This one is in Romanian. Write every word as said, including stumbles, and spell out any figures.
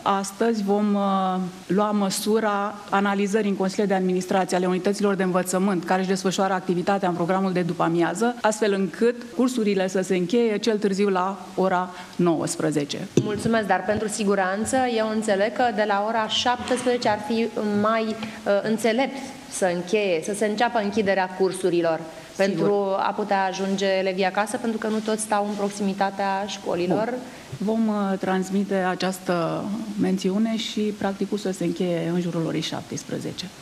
Astăzi vom uh, lua măsura analizării în Consiliul de Administrație ale unităților de învățământ care își desfășoară activitatea în programul de după-amiază, astfel încât cursurile să se încheie cel târziu la ora nouăsprezece. Mulțumesc, dar pentru siguranță eu înțeleg că de la ora șaptesprezece ar fi mai uh, înțelept să încheie, să se înceapă închiderea cursurilor. Sigur. Pentru a putea ajunge elevii acasă, pentru că nu toți stau în proximitatea școlilor. Bun. Vom uh, transmite această mențiune și practicul să se încheie în jurul orei șaptesprezece.